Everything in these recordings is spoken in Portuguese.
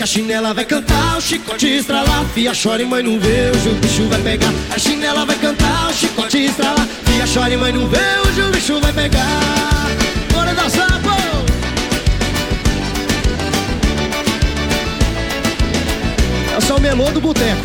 chinela vai cantar, o chicote estralar. Fia chora e mãe não vê, hoje o bicho vai pegar. A chinela vai cantar, o chicote estralar. Fia chora e mãe não vê, hoje o bicho vai pegar. Bora dançar, pô! É só o melô do boteco.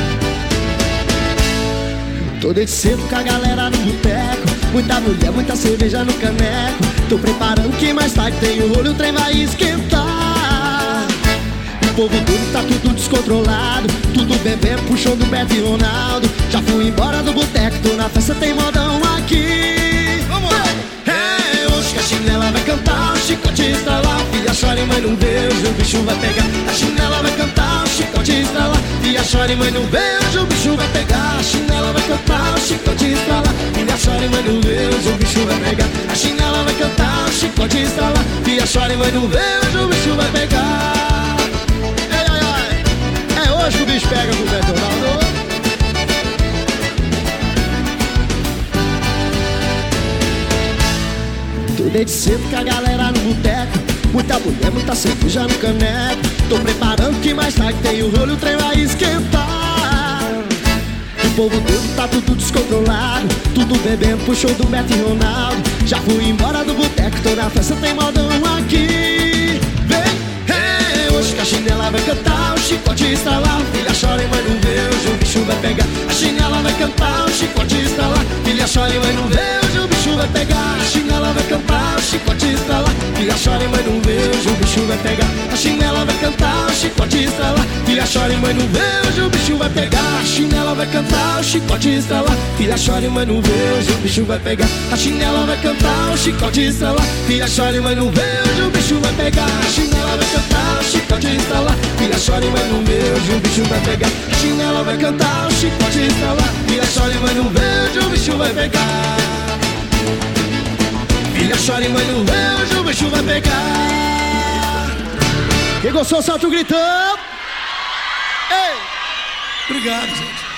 Tô desde cedo com a galera no boteco. Muita mulher, muita cerveja no caneco. Tô preparando que mais tarde tem o rolo, o trem vai esquentar. O povo todo tá tudo descontrolado, tudo bebendo, puxando o Beto e Ronaldo. Já fui embora do boteco, tô na festa, tem modão aqui. Vamos lá! É, hoje que a chinela vai cantar, o chicote estralar. Filha chora e mãe não vê, hoje o bicho vai pegar. A chinela vai cantar, o chicote estralar. Filha chora e mãe não vê, hoje o bicho vai pegar. A chinela vai cantar, o chicote estralar. Filha chora e mãe não vê, hoje o bicho vai pegar. A chinela vai cantar, o chicote estralar. Filha chora e mãe não vê, hoje o bicho vai pegar. Ai, ai, ai. É hoje que o bicho pega com o Beto Ronaldo. Tô desde cedo com a galera no boteco. Muita mulher, muita cerveja no caneco. Tô preparando que mais tarde tem o rolo, o trem vai esquentar. O povo todo tá tudo descontrolado, tudo bebendo pro show do Beto e Ronaldo. Já fui embora do boteco, tô na festa, tem modão aqui. Vem, hoje que a chinela vai cantar, o chicote estralar. Filha chora e mãe não vê, hoje o bicho vai pegar. A chinela vai cantar, o chicote estralar. Filha chora e mãe não vê, hoje o bicho vai pegar. A chinela vai cantar, o chicote estralar. Filha chora e mãe não vê, hoje o bicho vai pegar. A chinela vai cantar, o chicote estralar. Filha chora e mãe não vê, hoje o bicho vai pegar. A chinela vai cantar, o chicote estralar. Filha chora e mãe não vê, hoje o bicho vai pegar. A chinela vai cantar, o chicote estralar. Filha chora e mãe não vê, hoje o bicho vai pegar. A chinela vai cantar, o chicote estralar. Filha chora e mãe não vê, hoje o bicho vai pegar. A chinela vai cantar, o chicote estralar. Filha chora e mãe não vê, hoje o bicho vai pegar. Filha chora e mãe não vê, hoje o bicho vai pegar. Quem gostou, solta o gritão. Ei! Obrigado, gente.